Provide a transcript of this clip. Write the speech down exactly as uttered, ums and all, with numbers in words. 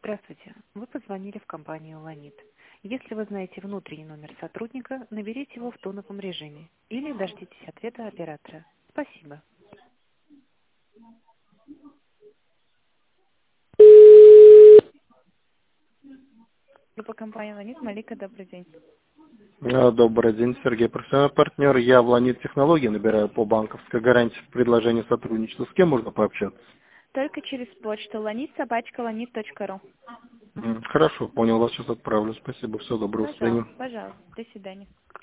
Здравствуйте. Вы позвонили в компанию «Ланит». Если вы знаете внутренний номер сотрудника, наберите его в тоновом режиме или дождитесь ответа оператора. Спасибо. Группа компании «Ланит», Малика, добрый день. А, Добрый день, Сергей, профессиональный партнер. Я в Ланит Технологии набираю по банковской гарантии в предложении сотрудничества. С кем можно пообщаться? Только через почту ланит собачка ланит точка ру. М, Хорошо, понял, вас сейчас отправлю. Спасибо, всего доброго, до свидания. Пожалуйста, пожалуйста. До свидания.